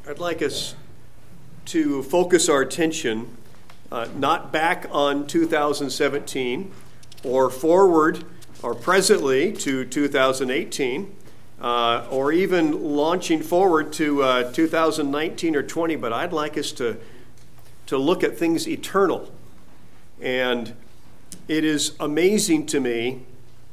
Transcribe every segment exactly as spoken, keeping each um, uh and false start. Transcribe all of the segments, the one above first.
I'd like us to focus our attention uh, not back on two thousand seventeen or forward or presently to two thousand eighteen uh, or even launching forward to uh, two thousand nineteen or twenty, but I'd like us to, to look at things eternal. And it is amazing to me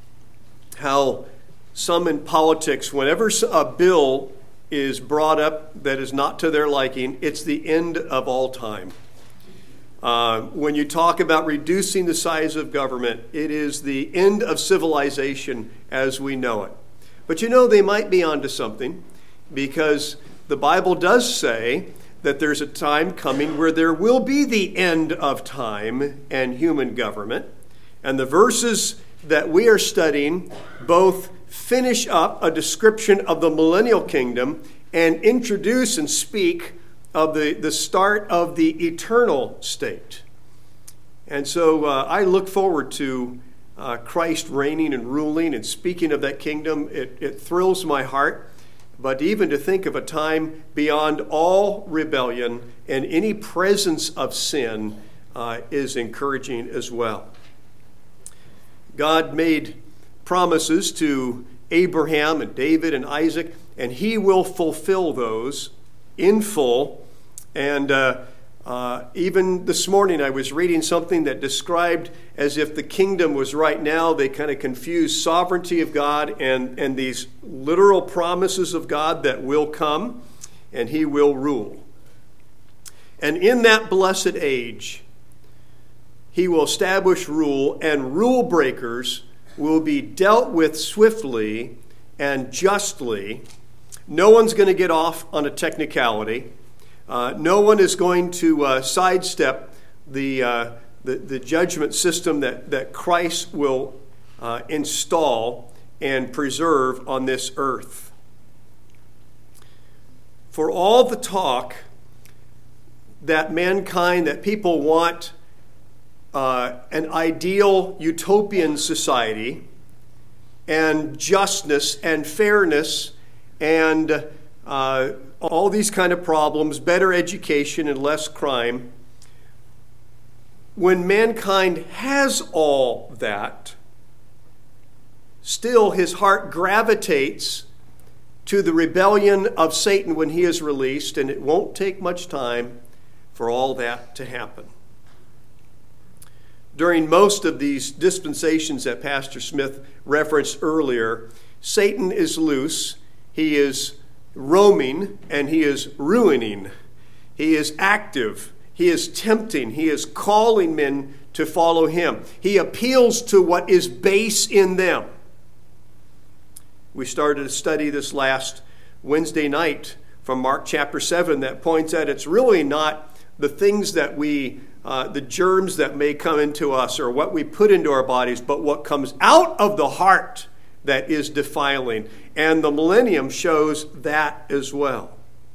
how some in politics, whenever a bill is brought up that is not to their liking, it's the end of all time. Uh, when you talk about reducing the size of government, it is the end of civilization as we know it. But you know, they might be onto something, because the Bible does say that there's a time coming where there will be the end of time and human government. And the verses that we are studying both finish up a description of the millennial kingdom and introduce and speak of the, the start of the eternal state. And so uh, I look forward to uh, Christ reigning and ruling and speaking of that kingdom. It, it thrills my heart. But even to think of a time beyond all rebellion and any presence of sin uh, is encouraging as well. God made promises to Abraham and David and Isaac, and he will fulfill those in full. And uh, uh, even this morning I was reading something that described as if the kingdom was right now, they kind of confused sovereignty of God and, and these literal promises of God that will come, and he will rule. And in that blessed age, he will establish rule, and rule breakers will be dealt with swiftly and justly. No one's going to get off on a technicality. Uh, no one is going to uh, sidestep the, uh, the the judgment system that, that Christ will uh, install and preserve on this earth. For all the talk that mankind, that people want Uh, an ideal utopian society and justness and fairness and uh, all these kind of problems, better education and less crime. When mankind has all that, still his heart gravitates to the rebellion of Satan when he is released, and it won't take much time for all that to happen. During most of these dispensations that Pastor Smith referenced earlier, Satan is loose, he is roaming, and he is ruining. He is active, he is tempting, he is calling men to follow him. He appeals to what is base in them. We started a study this last Wednesday night from Mark chapter seven that points out it's really not the things that we Uh, the germs that may come into us or what we put into our bodies, but what comes out of the heart that is defiling. And the millennium shows that as well.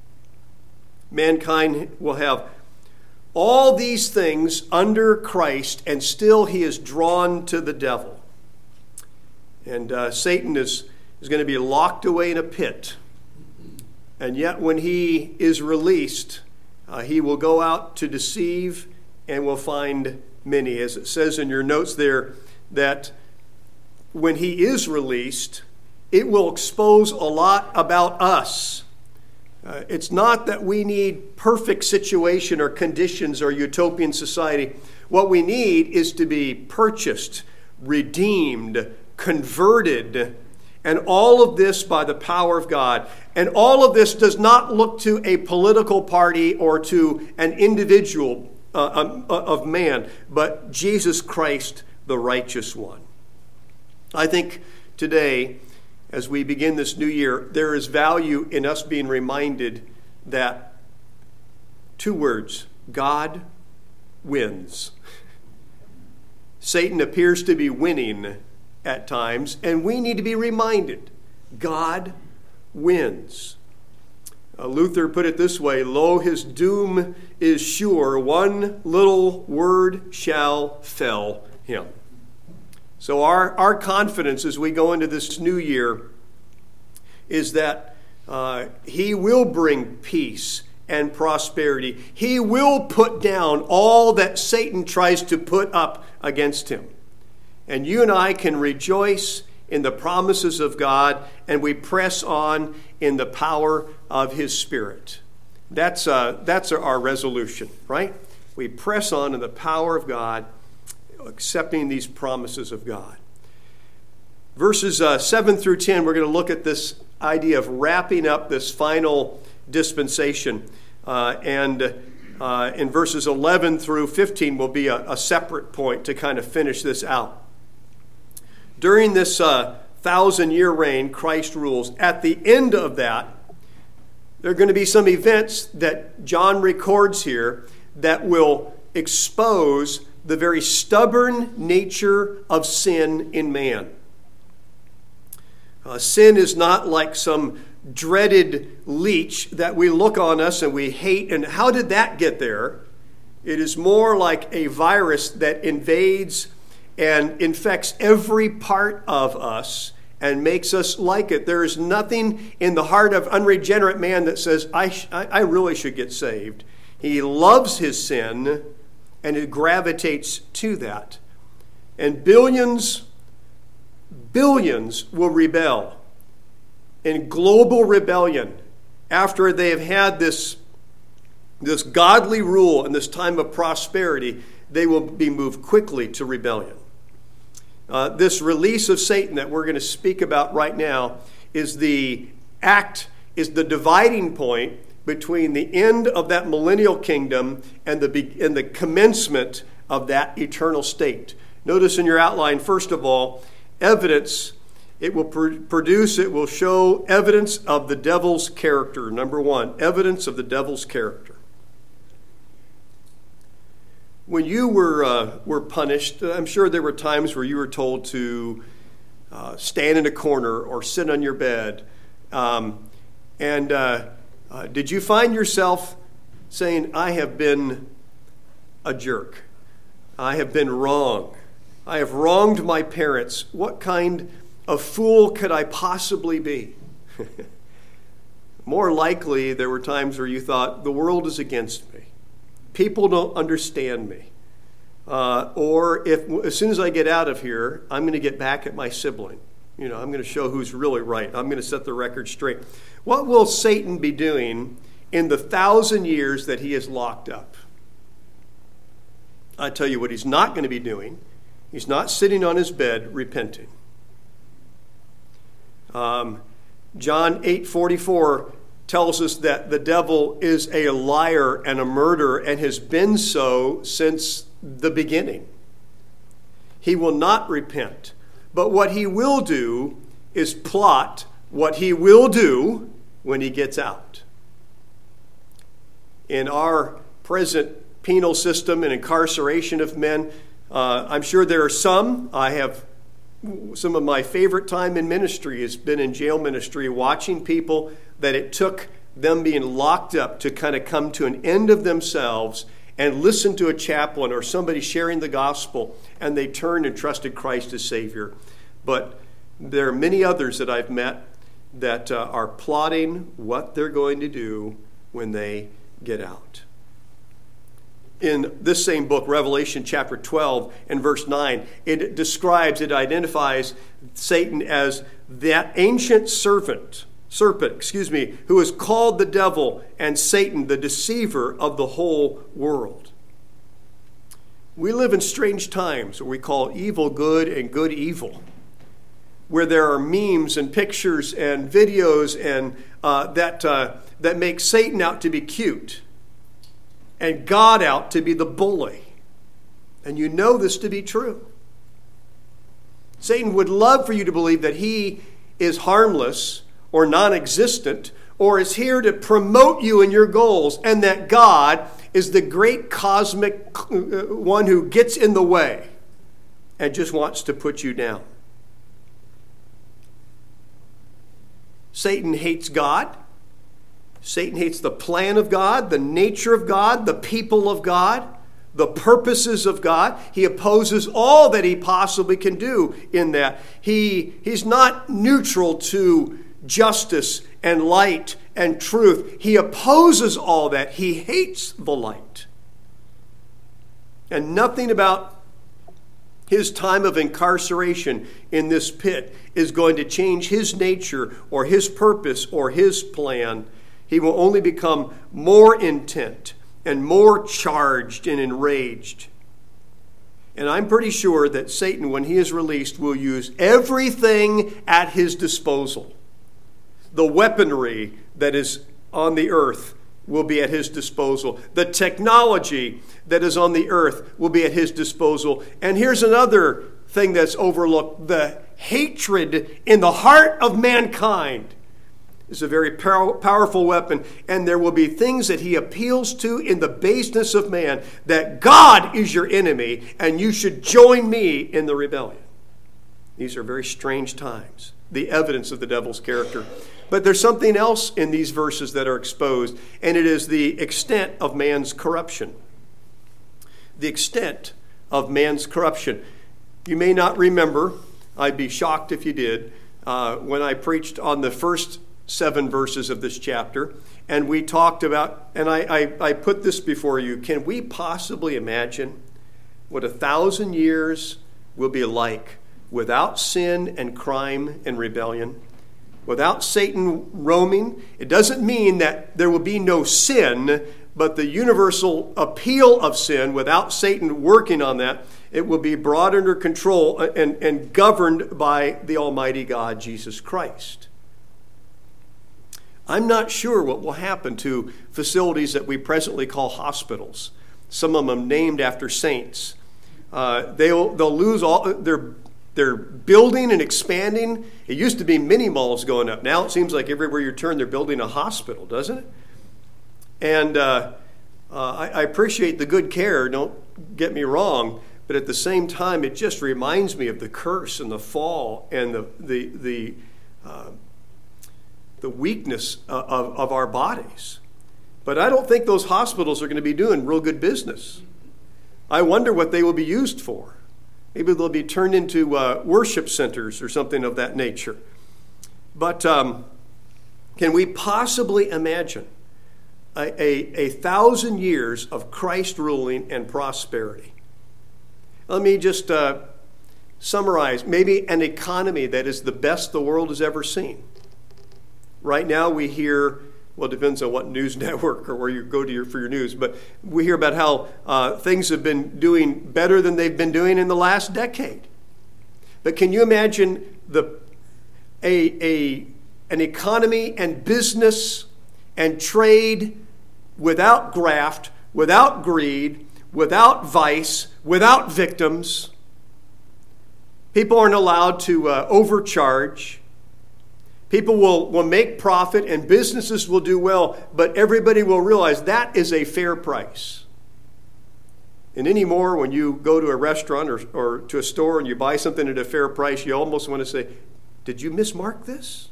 Mankind will have all these things under Christ, and still he is drawn to the devil. And uh, Satan is, is going to be locked away in a pit. And yet when he is released, uh, he will go out to deceive and will find many. As it says in your notes there, that when he is released, it will expose a lot about us. Uh, it's not that we need perfect situation or conditions or utopian society. What we need is to be purchased, redeemed, converted, and all of this by the power of God. And all of this does not look to a political party or to an individual Uh, of man, but Jesus Christ, the righteous one. I think today, as we begin this new year, there is value in us being reminded that two words, God wins. Satan appears to be winning at times, and we need to be reminded, God wins. Uh, Luther put it this way, lo, his doom is sure, one little word shall fell him. So our, our confidence as we go into this new year is that uh, he will bring peace and prosperity. He will put down all that Satan tries to put up against him. And you and I can rejoice in the promises of God, and we press on in the power of his Spirit. That's, uh, that's our resolution, right? We press on in the power of God, accepting these promises of God. Verses uh, seven through ten, we're going to look at this idea of wrapping up this final dispensation. Uh, and uh, in verses eleven through fifteen will be a, a separate point to kind of finish this out. During this uh, thousand-year reign, Christ rules. At the end of that, there are going to be some events that John records here that will expose the very stubborn nature of sin in man. Uh, sin is not like some dreaded leech that we look on us and we hate. And how did that get there? It is more like a virus that invades and infects every part of us and makes us like it. There is nothing in the heart of unregenerate man that says, I, sh- I really should get saved. He loves his sin and it gravitates to that. And billions, billions will rebel in global rebellion after they have had this, this godly rule and this time of prosperity. They will be moved quickly to rebellion. Uh, this release of Satan that we're going to speak about right now is the act, is the dividing point between the end of that millennial kingdom and the, and the commencement of that eternal state. Notice in your outline, first of all, evidence. It will pr- produce, it will show evidence of the devil's character. Number one, evidence of the devil's character. When you were uh, were punished, I'm sure there were times where you were told to uh, stand in a corner or sit on your bed. Um, and uh, uh, did you find yourself saying, I have been a jerk. I have been wrong. I have wronged my parents. What kind of fool could I possibly be? More likely, there were times where you thought, the world is against me. People don't understand me. Uh, or if as soon as I get out of here, I'm going to get back at my sibling. You know, I'm going to show who's really right. I'm going to set the record straight. What will Satan be doing in the thousand years that he is locked up? I tell you what he's not going to be doing. He's not sitting on his bed repenting. Um, John eight forty-four tells us that the devil is a liar and a murderer and has been so since the beginning. He will not repent. But what he will do is plot what he will do when he gets out. In our present penal system and incarceration of men, uh, I'm sure there are some. I have some of my favorite time in ministry has been in jail ministry, watching people that it took them being locked up to kind of come to an end of themselves and listen to a chaplain or somebody sharing the gospel, and they turned and trusted Christ as Savior. But there are many others that I've met that uh, are plotting what they're going to do when they get out. In this same book, Revelation chapter twelve and verse nine, it describes, it identifies Satan as that ancient serpent, serpent, excuse me, who is called the devil and Satan, the deceiver of the whole world. We live in strange times where we call evil good and good evil, where there are memes and pictures and videos and uh, that uh, that make Satan out to be cute and God out to be the bully. And you know this to be true. Satan would love for you to believe that he is harmless or non-existent or is here to promote you in your goals, and that God is the great cosmic one who gets in the way and just wants to put you down. Satan hates God. Satan hates the plan of God, the nature of God, the people of God, the purposes of God. He opposes all that he possibly can do in that. He, he's not neutral to justice and light and truth. He opposes all that. He hates the light. And nothing about his time of incarceration in this pit is going to change his nature or his purpose or his plan. He will only become more intent and more charged and enraged. And I'm pretty sure that Satan, when he is released, will use everything at his disposal. The weaponry that is on the earth will be at his disposal. The technology that is on the earth will be at his disposal. And here's another thing that's overlooked. The hatred in the heart of mankind is a very pow- powerful weapon. And there will be things that he appeals to in the baseness of man, that God is your enemy and you should join me in the rebellion. These are very strange times, the evidence of the devil's character. But there's something else in these verses that are exposed, and it is the extent of man's corruption. The extent of man's corruption. You may not remember, I'd be shocked if you did, uh, when I preached on the first seven verses of this chapter, and we talked about, and I, I, I put this before you, can we possibly imagine what a thousand years will be like without sin and crime and rebellion? Without Satan roaming? It doesn't mean that there will be no sin, but the universal appeal of sin, without Satan working on that, it will be brought under control and, and governed by the Almighty God, Jesus Christ. I'm not sure what will happen to facilities that we presently call hospitals. Some of them named after saints. Uh, they'll, they'll lose all their They're building and expanding. It used to be mini malls going up. Now it seems like everywhere you turn, they're building a hospital, doesn't it? And uh, uh, I, I appreciate the good care, don't get me wrong, but at the same time, it just reminds me of the curse and the fall and the the the, uh, the weakness of, of our bodies. But I don't think those hospitals are going to be doing real good business. I wonder what they will be used for. Maybe they'll be turned into uh, worship centers or something of that nature. But um, can we possibly imagine a, a, a thousand years of Christ ruling and prosperity? Let me just uh, summarize. Maybe an economy that is the best the world has ever seen. Right now we hear, well, it depends on what news network or where you go to your, for your news, but we hear about how uh, things have been doing better than they've been doing in the last decade. But can you imagine the a, a an economy and business and trade without graft, without greed, without vice, without victims? People aren't allowed to uh, overcharge. People will, will make profit and businesses will do well, but everybody will realize that is a fair price. And anymore, when you go to a restaurant or, or to a store and you buy something at a fair price, you almost want to say, did you mismark this?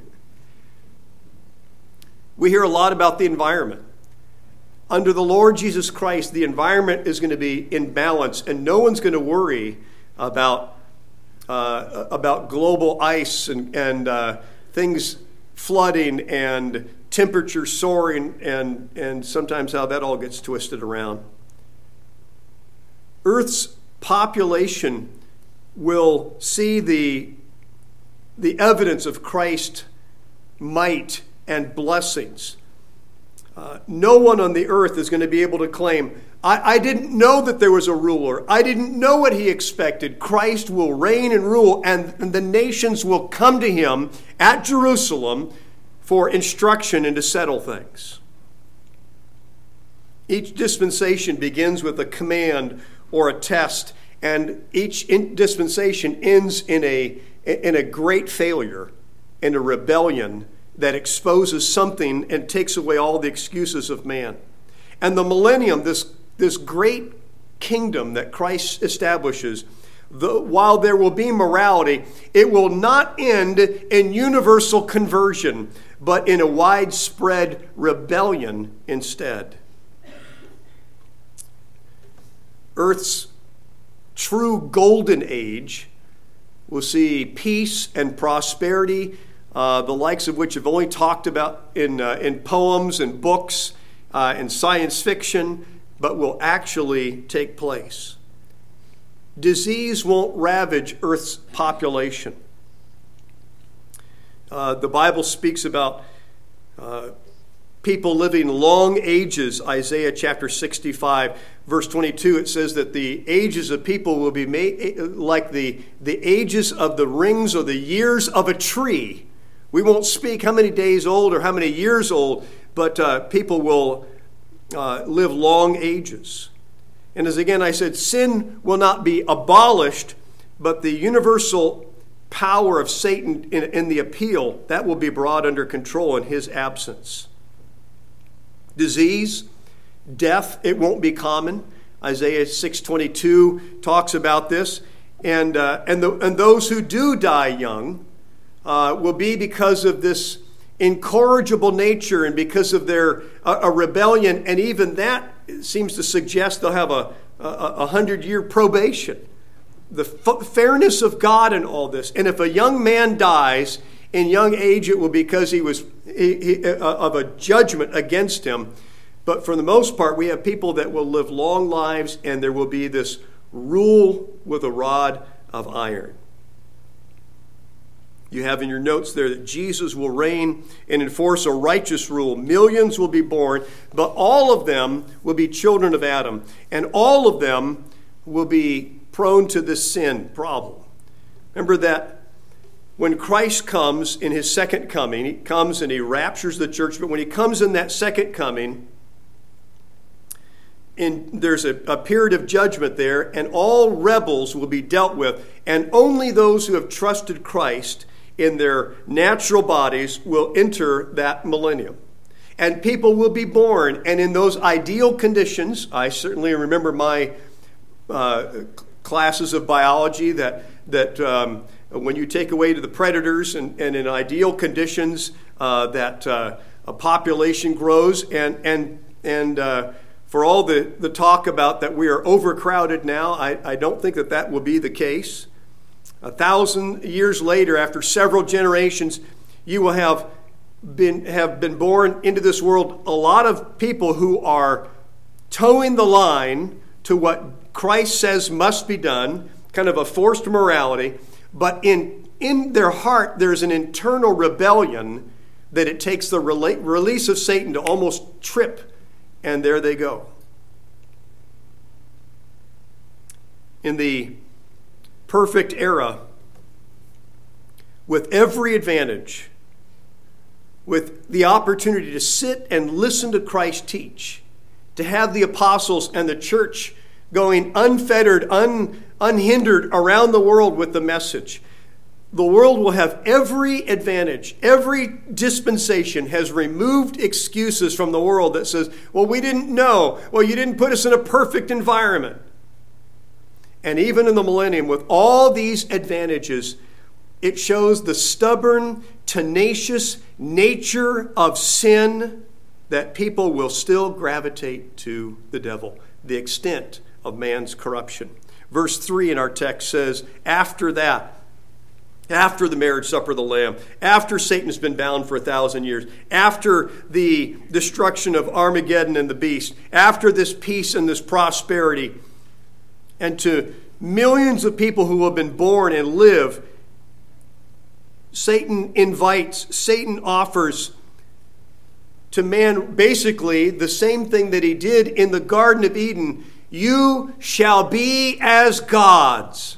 We hear a lot about the environment. Under the Lord Jesus Christ, the environment is going to be in balance, and no one's going to worry about, uh, about global ice and, and uh, things flooding and temperature soaring, and, and sometimes how that all gets twisted around. Earth's population will see the, the evidence of Christ's might and blessings. Uh, no one on the earth is going to be able to claim, I, I didn't know that there was a ruler. I didn't know what he expected. Christ will reign and rule, and, and the nations will come to him at Jerusalem for instruction and to settle things. Each dispensation begins with a command or a test, and each dispensation ends in a, in a great failure, in a rebellion that exposes something and takes away all the excuses of man. And the millennium, this, this great kingdom that Christ establishes, the, while there will be morality, it will not end in universal conversion, but in a widespread rebellion instead. Earth's true golden age will see peace and prosperity uh, the likes of which have only talked about in, uh, in poems and books uh, and science fiction, but will actually take place. Disease won't ravage Earth's population. Uh, the Bible speaks about uh, people living long ages. Isaiah chapter sixty-five, verse twenty-two, it says that the ages of people will be made like the, the ages of the rings or the years of a tree. We won't speak how many days old or how many years old, but uh, people will uh, live long ages. And as again I said, sin will not be abolished, but the universal power of Satan in, in the appeal, that will be brought under control in his absence. Disease, death, it won't be common. Isaiah six twenty-two talks about this. And, uh, and, the, and those who do die young uh, will be because of this incorrigible nature and because of their uh, a rebellion. And even that seems to suggest they'll have a, a, a hundred-year probation. The f- fairness of God in all this. And if a young man dies in young age, it will be because he was he, he, uh, of a judgment against him. But for the most part, we have people that will live long lives, and there will be this rule with a rod of iron. You have in your notes there that Jesus will reign and enforce a righteous rule. Millions will be born, but all of them will be children of Adam, and all of them will be prone to this sin problem. Remember that when Christ comes in his second coming, he comes and he raptures the church, but when he comes in that second coming, and there's a, a period of judgment there, and all rebels will be dealt with, and only those who have trusted Christ in their natural bodies will enter that millennium. And people will be born, and in those ideal conditions, I certainly remember my uh, classes of biology that that um, when you take away to the predators and, and in ideal conditions, uh, that uh, a population grows, and and and uh, for all the, the talk about that we are overcrowded now, I, I don't think that that will be the case. A thousand years later, after several generations, you will have been have been born into this world a lot of people who are towing the line to what Christ says must be done, kind of a forced morality, but in, in their heart there's an internal rebellion that it takes the rela- release of Satan to almost trip, and there they go. In the perfect era, with every advantage, with the opportunity to sit and listen to Christ teach, to have the apostles and the church going unfettered, un, unhindered around the world with the message. The world will have every advantage. Every dispensation has removed excuses from the world that says, well, we didn't know. Well, you didn't put us in a perfect environment. And even in the millennium, with all these advantages, it shows the stubborn, tenacious nature of sin, that people will still gravitate to the devil, the extent of man's corruption. Verse three in our text says, after that, after the marriage supper of the Lamb, after Satan has been bound for a thousand years, after the destruction of Armageddon and the beast, after this peace and this prosperity, and to millions of people who have been born and live, Satan invites, Satan offers to man basically the same thing that he did in the Garden of Eden. You shall be as gods.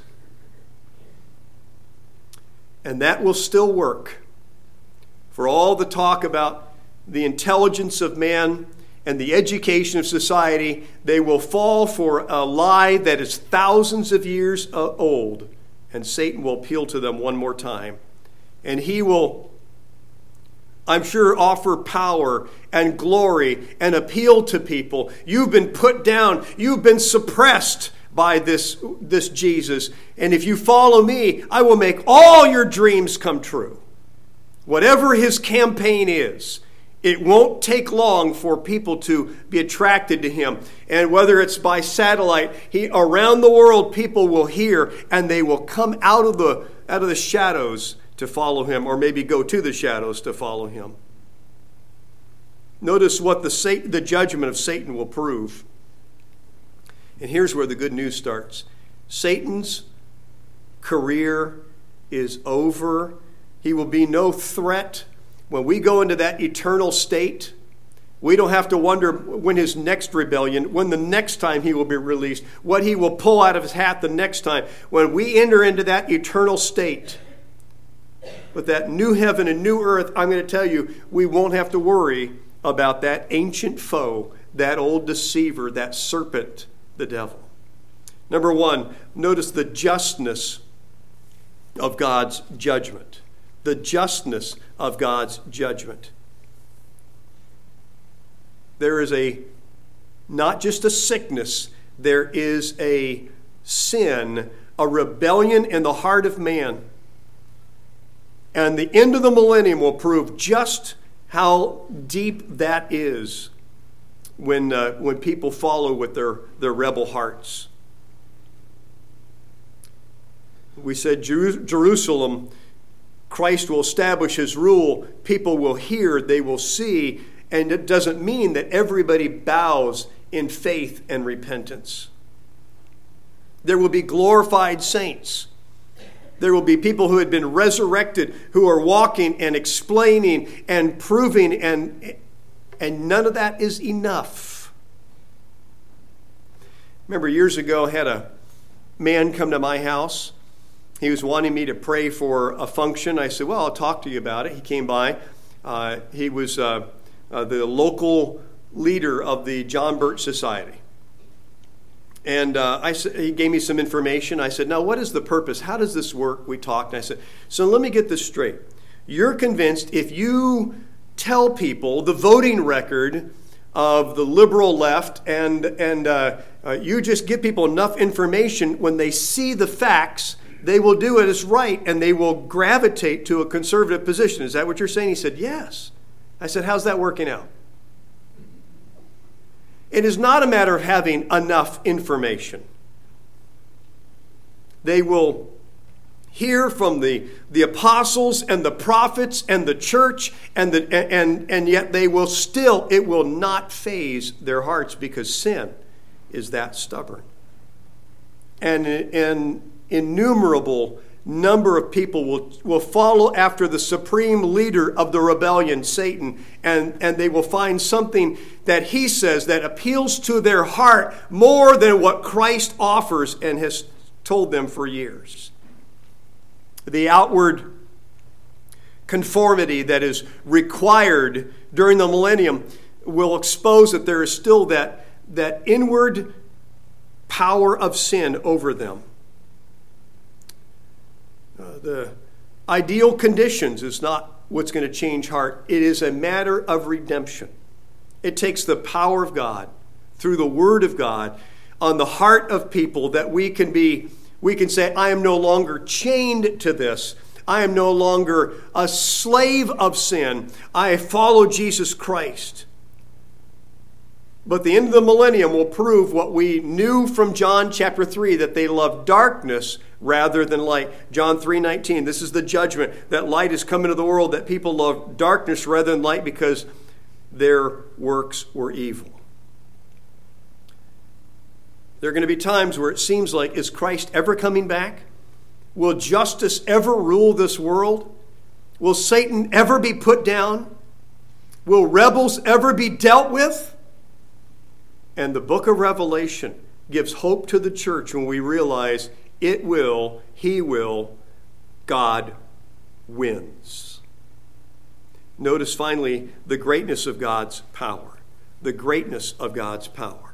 And that will still work. For all the talk about the intelligence of man and the education of society, they will fall for a lie that is thousands of years old. And Satan will appeal to them one more time. And he will, I'm sure, offer power and glory and appeal to people. You've been put down. You've been suppressed by this, this Jesus. And if you follow me, I will make all your dreams come true. Whatever his campaign is, it won't take long for people to be attracted to him. And whether it's by satellite, he, around the world, people will hear, and they will come out of the, out of the shadows to follow him, or maybe go to the shadows to follow him. Notice what the, Satan, the judgment of Satan will prove. And here's where the good news starts. Satan's career is over. He will be no threat. When we go into that eternal state, we don't have to wonder when his next rebellion, when the next time he will be released, what he will pull out of his hat the next time. When we enter into that eternal state, with that new heaven and new earth, I'm going to tell you, we won't have to worry about that ancient foe, that old deceiver, that serpent, the devil. Number one, notice the justness of God's judgment. The justness of God's judgment. There is a, not just a sickness, there is a sin, a rebellion in the heart of man. And the end of the millennium will prove just how deep that is when, uh, when people follow with their, their rebel hearts. We said Jeru- Jerusalem, Christ will establish his rule. People will hear, they will see. And it doesn't mean that everybody bows in faith and repentance. There will be glorified saints. There will be people who had been resurrected, who are walking and explaining and proving, and, and none of that is enough. Remember years ago, I had a man come to my house. He was wanting me to pray for a function. I said, well, I'll talk to you about it. He came by. Uh, he was uh, uh, the local leader of the John Birch Society. And uh, I, he gave me some information. I said, now, what is the purpose? How does this work? We talked, and I said, so let me get this straight. You're convinced if you tell people the voting record of the liberal left and, and uh, uh, you just give people enough information, when they see the facts, they will do it as right, and they will gravitate to a conservative position. Is that what you're saying? He said, yes. I said, how's that working out? It is not a matter of having enough information. They will hear from the, the apostles and the prophets and the church, and, the, and, and yet they will still, it will not faze their hearts, because sin is that stubborn. And an innumerable number of people will, will follow after the supreme leader of the rebellion, Satan, and, and they will find something that he says that appeals to their heart more than what Christ offers and has told them for years. The outward conformity that is required during the millennium will expose that there is still that, that inward power of sin over them. Uh, the ideal conditions is not what's going to change heart. It is a matter of redemption. It takes the power of God through the Word of God on the heart of people that we can be, we can say, I am no longer chained to this. I am no longer a slave of sin. I follow Jesus Christ. But the end of the millennium will prove what we knew from John chapter three, that they love darkness rather than light. John three nineteen, this is the judgment, that light has come into the world, that people love darkness rather than light because their works were evil. There are going to be times where it seems like, is Christ ever coming back? Will justice ever rule this world? Will Satan ever be put down? Will rebels ever be dealt with? And the book of Revelation gives hope to the church when we realize it will, he will, God wins. Notice finally the greatness of God's power. The greatness of God's power.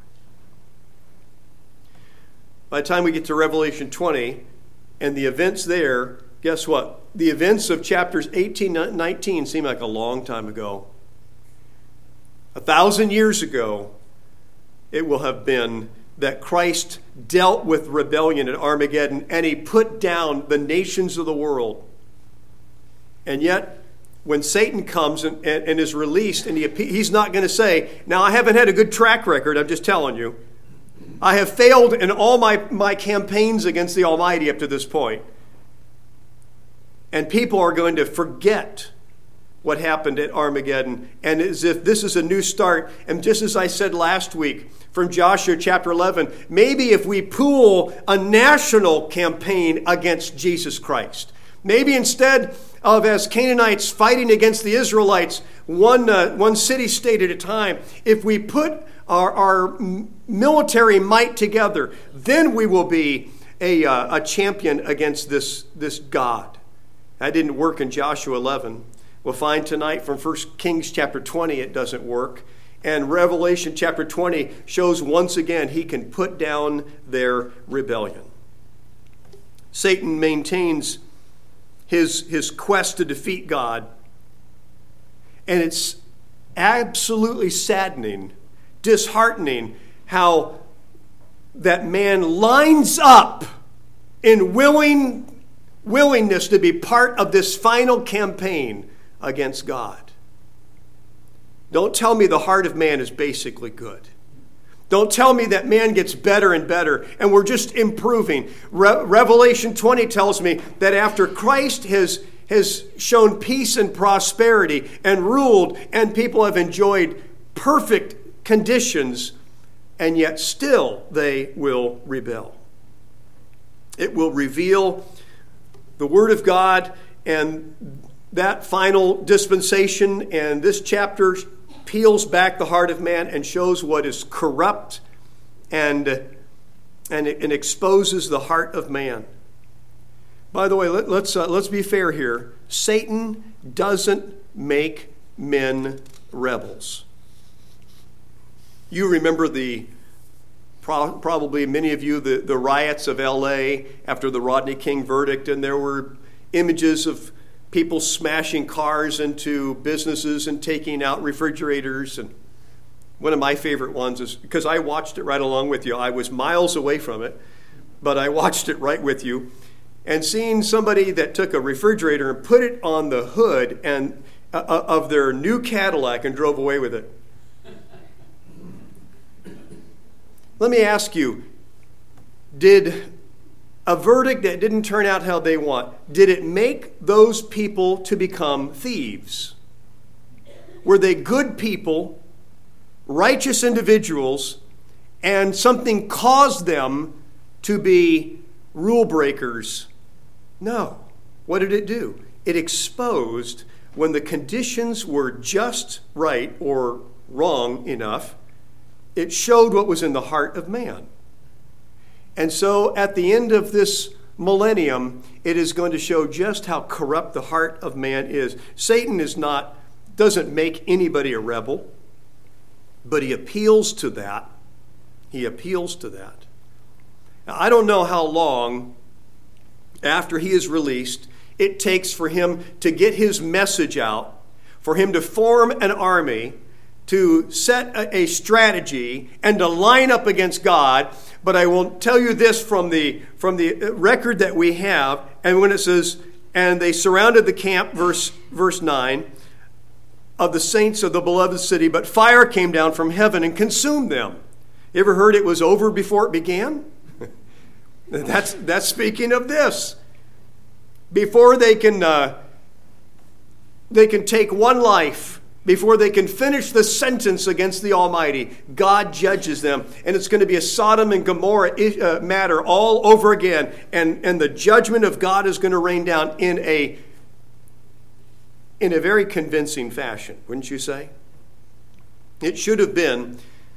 By the time we get to Revelation twenty and the events there, guess what? The events of chapters eighteen and nineteen seem like a long time ago. A thousand years ago, it will have been that Christ dealt with rebellion at Armageddon, and he put down the nations of the world. And yet, when Satan comes and, and, and is released, and he, he's not going to say, now I haven't had a good track record, I'm just telling you. I have failed in all my, my campaigns against the Almighty up to this point. And people are going to forget what happened at Armageddon, and as if this is a new start. And just as I said last week from Joshua chapter eleven, maybe if we pool a national campaign against Jesus Christ, maybe instead of as Canaanites fighting against the Israelites, one, uh, one city-state at a time, if we put our, our military might together, then we will be a, uh, a champion against this, this God. That didn't work in Joshua eleven. We'll find tonight from First Kings chapter twenty it doesn't work. And Revelation chapter twenty shows once again he can put down their rebellion. Satan maintains his, his quest to defeat God. And it's absolutely saddening, disheartening how that man lines up in willing, willingness to be part of this final campaign against God. Don't tell me the heart of man is basically good. Don't tell me that man gets better and better and we're just improving. Re- Revelation twenty tells me that after Christ has, has shown peace and prosperity and ruled, and people have enjoyed perfect conditions, and yet still they will rebel. It will reveal the Word of God and that final dispensation, and this chapter peels back the heart of man and shows what is corrupt, and, and, it, and exposes the heart of man. By the way, let, let's, uh, let's be fair here. Satan doesn't make men rebels. You remember the, pro- probably many of you, the, the riots of L A after the Rodney King verdict, and there were images of people smashing cars into businesses and taking out refrigerators. And one of my favorite ones is, because I watched it right along with you. I was miles away from it, but I watched it right with you. And seeing somebody that took a refrigerator and put it on the hood and uh, of their new Cadillac and drove away with it. Let me ask you, did a verdict that didn't turn out how they want, did it make those people to become thieves? Were they good people, righteous individuals, and something caused them to be rule breakers? No. What did it do? It exposed when the conditions were just right or wrong enough. It showed what was in the heart of man. And so at the end of this millennium, it is going to show just how corrupt the heart of man is. Satan is not, doesn't make anybody a rebel, but he appeals to that. He appeals to that. Now, I don't know how long after he is released it takes for him to get his message out, for him to form an army, to set a, a strategy, and to line up against God. But I will tell you this from the from the record that we have, and when it says, and they surrounded the camp, verse verse nine, of the saints of the beloved city, but fire came down from heaven and consumed them. You ever heard it was over before it began? that's that's speaking of this. Before they can uh, they can take one life, before they can finish the sentence against the Almighty, God judges them. And it's going to be a Sodom and Gomorrah matter all over again. And, and the judgment of God is going to rain down in a, in a very convincing fashion, wouldn't you say? It should have been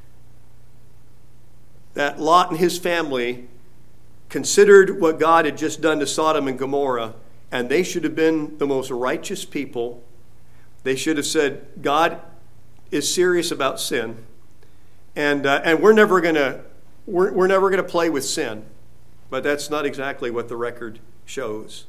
that Lot and his family considered what God had just done to Sodom and Gomorrah, and they should have been the most righteous people. They should have said, God is serious about sin, and uh, and we're never gonna we're we're never gonna play with sin. But that's not exactly what the record shows.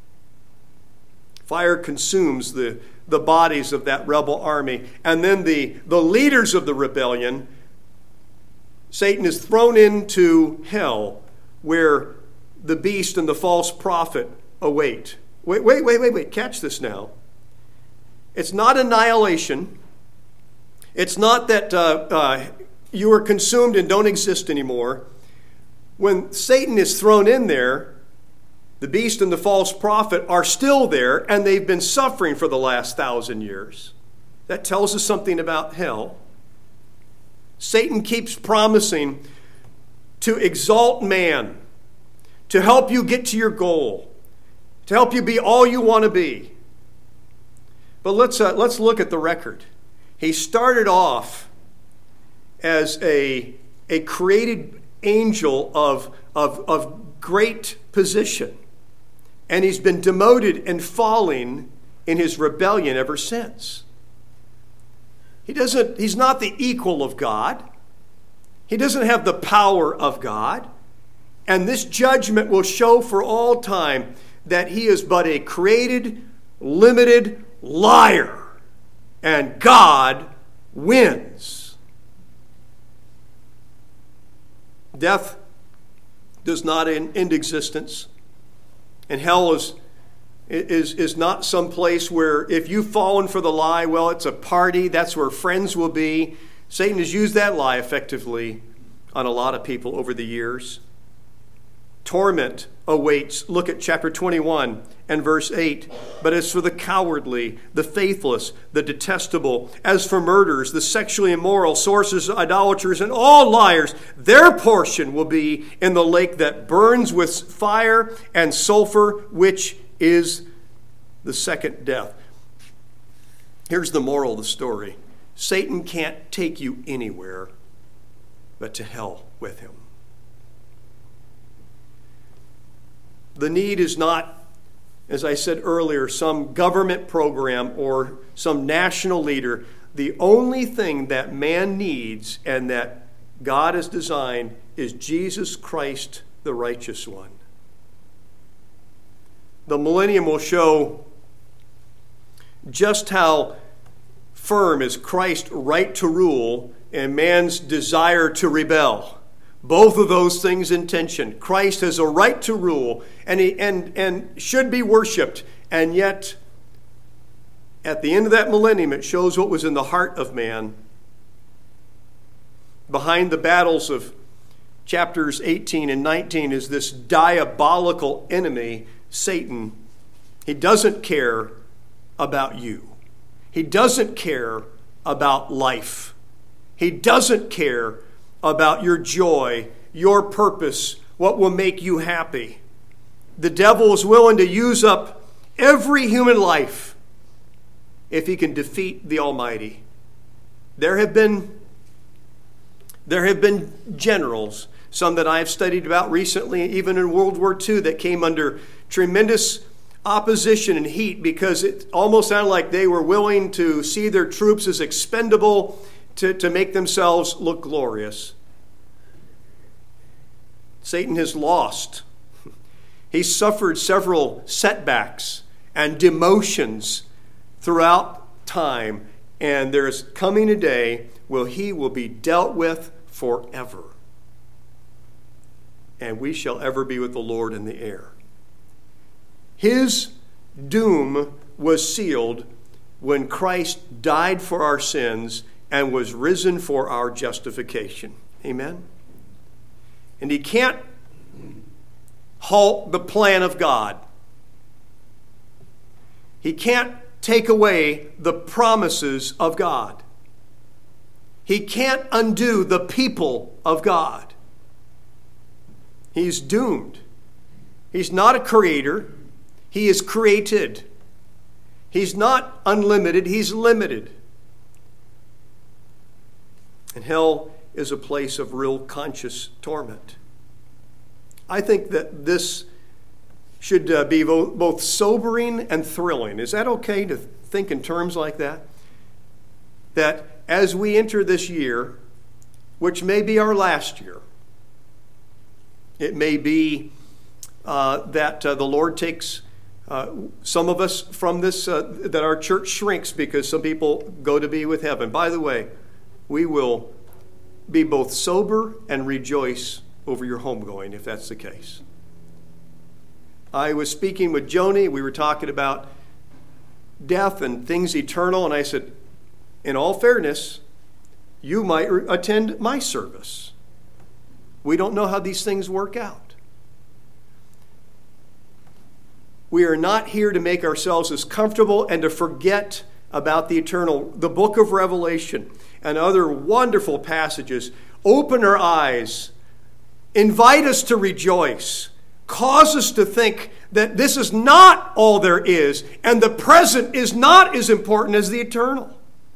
Fire consumes the, the bodies of that rebel army, and then the, the leaders of the rebellion, Satan is thrown into hell, where the beast and the false prophet await. Wait, wait, wait, wait, wait. Catch this now. It's not annihilation. It's not that uh, uh, you are consumed and don't exist anymore. When Satan is thrown in there, The beast and the false prophet are still there, and they've been suffering for the last thousand years. That tells us something about hell. Satan keeps promising to exalt man, to help you get to your goal, to help you be all you want to be. But let's, uh, let's look at the record. He started off as a, a created angel of, of, of great position. And he's been demoted and falling in his rebellion ever since. He doesn't, he's not the equal of God. He doesn't have the power of God. And this judgment will show for all time that he is but a created, limited liar. And God wins. Death does not end existence. And hell is, is, is not some place where if you've fallen for the lie, well, it's a party. That's where friends will be. Satan has used that lie effectively on a lot of people over the years. Torment awaits. Look at chapter twenty-one and verse eight. But as for the cowardly, the faithless, the detestable, as for murderers, the sexually immoral, sorcerers, idolaters, and all liars, their portion will be in the lake that burns with fire and sulfur, which is the second death. Here's the moral of the story. Satan can't take you anywhere but to hell with him. The need is not, as I said earlier, some government program or some national leader. The only thing that man needs and that God has designed is Jesus Christ, the righteous one. The millennium will show just how firm is Christ's right to rule and man's desire to rebel. Both of those things in tension. Christ has a right to rule and, he, and, and should be worshipped. And yet, at the end of that millennium, it shows what was in the heart of man. Behind the battles of chapters eighteen and nineteen is this diabolical enemy, Satan. He doesn't care about you. He doesn't care about life. He doesn't care about your joy, your purpose, what will make you happy. The devil is willing to use up every human life if he can defeat the Almighty. There have been, there have been generals, some that I've studied about recently, even in World War Two, that came under tremendous opposition and heat because it almost sounded like they were willing to see their troops as expendable to, to make themselves look glorious. Satan has lost. He's suffered several setbacks and demotions throughout time, and there is coming a day where he will be dealt with forever. And we shall ever be with the Lord in the air. His doom was sealed when Christ died for our sins and was risen for our justification. Amen? And he can't halt the plan of God. He can't take away the promises of God. He can't undo the people of God. He's doomed. He's not a creator. He is created. He's not unlimited. He's limited. And hell is a place of real conscious torment. I think that this should uh, be both sobering and thrilling. Is that okay to think in terms like that? That as we enter this year, which may be our last year, it may be uh, that uh, the Lord takes uh, some of us from this, uh, that our church shrinks because some people go to be with heaven. By the way, we will be both sober and rejoice over your homegoing, if that's the case. I was speaking with Joni. We were talking about death and things eternal, and I said, in all fairness, you might re- attend my service. We don't know how these things work out. We are not here to make ourselves as comfortable and to forget about the eternal. The book of Revelation and other wonderful passages open our eyes, invite us to rejoice, cause us to think that this is not all there is, and the present is not as important as the eternal.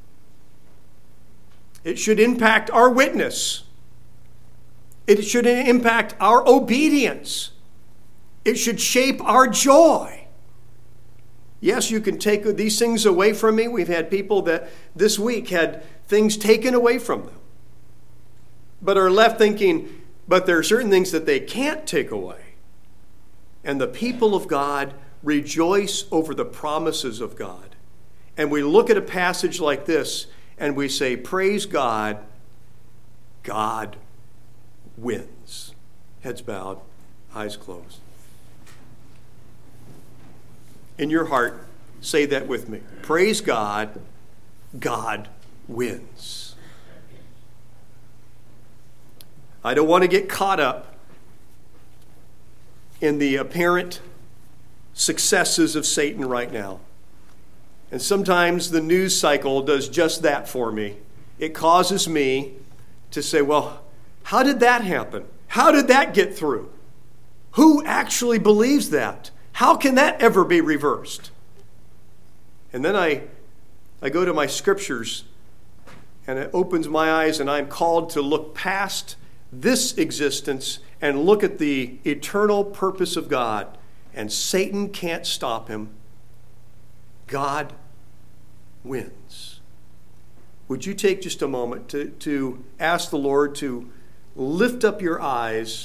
It should impact our witness. It should impact our obedience. It should shape our joy. Yes, you can take these things away from me. We've had people that this week had things taken away from them, but are left thinking, but there are certain things that they can't take away. And the people of God rejoice over the promises of God. And we look at a passage like this and we say, praise God, God wins. Heads bowed, eyes closed. In your heart, say that with me. Praise God, God wins. I don't want to get caught up in the apparent successes of Satan right now. And sometimes the news cycle does just that for me. It causes me to say, well, how did that happen? How did that get through? Who actually believes that? How can that ever be reversed? And then I, I go to my scriptures, and it opens my eyes, and I'm called to look past this existence and look at the eternal purpose of God. And Satan can't stop him. God wins. Would you take just a moment to, to ask the Lord to lift up your eyes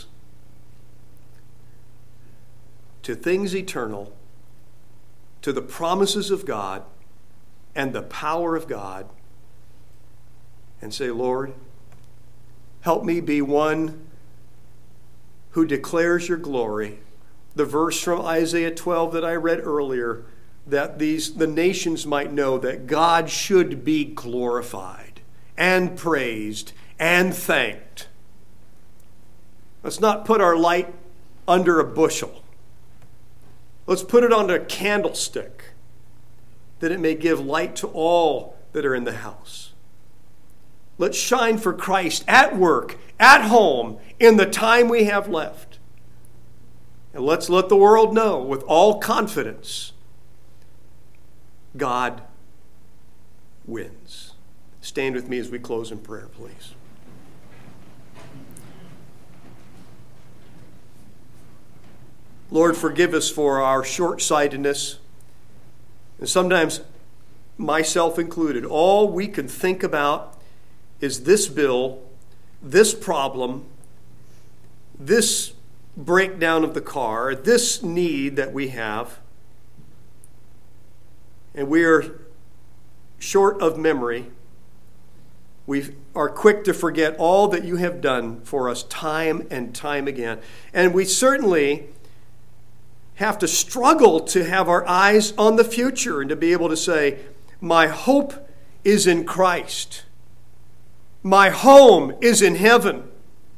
to things eternal, to the promises of God and the power of God, and say, Lord, help me be one who declares your glory. The verse from Isaiah twelve that I read earlier, that these the nations might know that God should be glorified and praised and thanked. Let's not put our light under a bushel. Let's put it on a candlestick, that it may give light to all that are in the house. Let's shine for Christ at work, at home, in the time we have left. And let's let the world know with all confidence, God wins. Stand with me as we close in prayer, please. Lord, forgive us for our short-sightedness, and sometimes myself included. All we can think about is this bill, this problem, this breakdown of the car, this need that we have. And we are short of memory. We are quick to forget all that you have done for us time and time again. And we certainly have to struggle to have our eyes on the future and to be able to say, my hope is in Christ. My home is in heaven.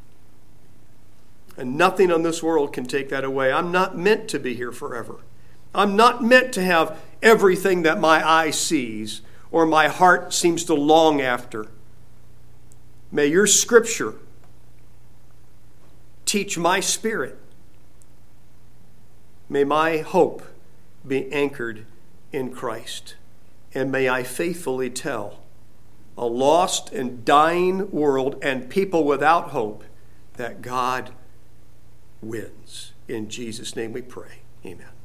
And nothing on this world can take that away. I'm not meant to be here forever. I'm not meant to have everything that my eye sees or my heart seems to long after. May your scripture teach my spirit. May my hope be anchored in Christ. And may I faithfully tell a lost and dying world and people without hope that God wins. In Jesus' name we pray. Amen.